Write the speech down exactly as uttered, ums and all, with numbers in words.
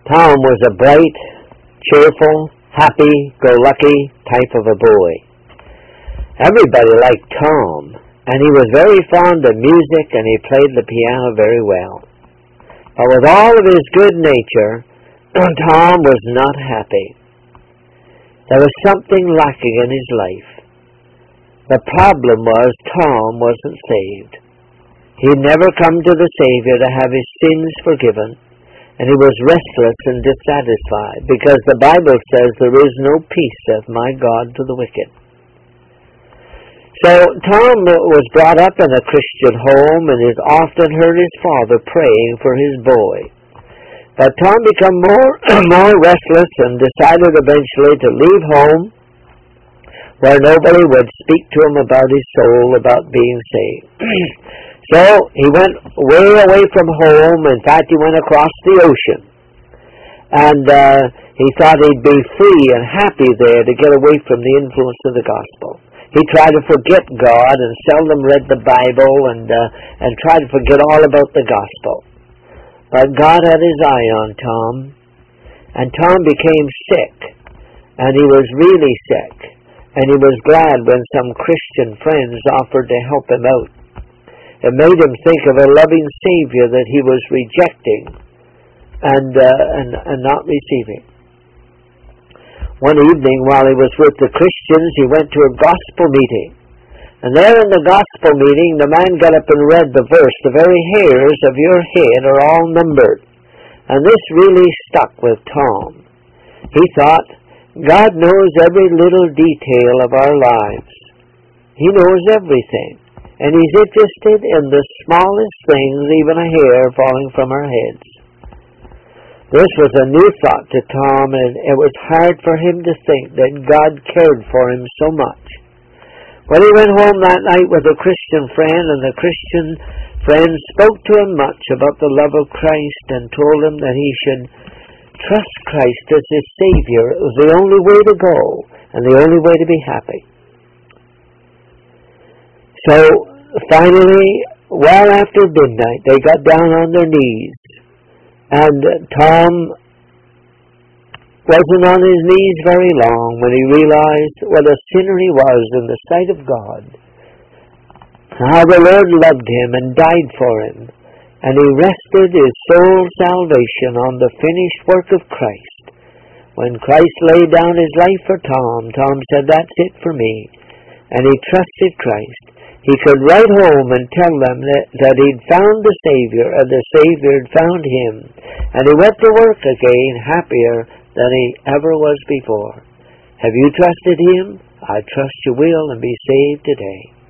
Tom was a bright, cheerful, happy-go-lucky type of a boy. Everybody liked Tom, and he was very fond of music, and he played the piano very well. But with all of his good nature, Tom was not happy. There was something lacking in his life. The problem was Tom wasn't saved. He'd never come to the Savior to have his sins forgiven, and he was restless and dissatisfied, because the Bible says there is no peace, saith my God, to the wicked. So Tom was brought up in a Christian home, and has often heard his father praying for his boy. But Tom became more, more restless and decided eventually to leave home, where nobody would speak to him about his soul, about being saved. So he went way away from home. In fact, he went across the ocean. And uh, he thought he'd be free and happy there to get away from the influence of the gospel. He tried to forget God and seldom read the Bible and, uh, and tried to forget all about the gospel. But God had his eye on Tom. And Tom became sick. And he was really sick. And he was glad when some Christian friends offered to help him out. It made him think of a loving Savior that he was rejecting and, uh, and, and not receiving. One evening, while he was with the Christians, he went to a gospel meeting. And there in the gospel meeting, the man got up and read the verse, "The very hairs of your head are all numbered." And this really stuck with Tom. He thought, God knows every little detail of our lives. He knows everything. And he's interested in the smallest things, even a hair falling from our heads. This was a new thought to Tom, and it was hard for him to think that God cared for him so much. When he went home that night with a Christian friend, and the Christian friend spoke to him much about the love of Christ and told him that he should trust Christ as his Savior. It was the only way to go and the only way to be happy. So finally, well after midnight, they got down on their knees, and Tom wasn't on his knees very long when he realized what a sinner he was in the sight of God, how the Lord loved him and died for him, and he rested his soul's salvation on the finished work of Christ. When Christ laid down his life for Tom, Tom said, "That's it for me," and he trusted Christ. He could write home and tell them that, that he'd found the Savior, and the Savior had found him. And he went to work again happier than he ever was before. Have you trusted him? I trust you will and be saved today.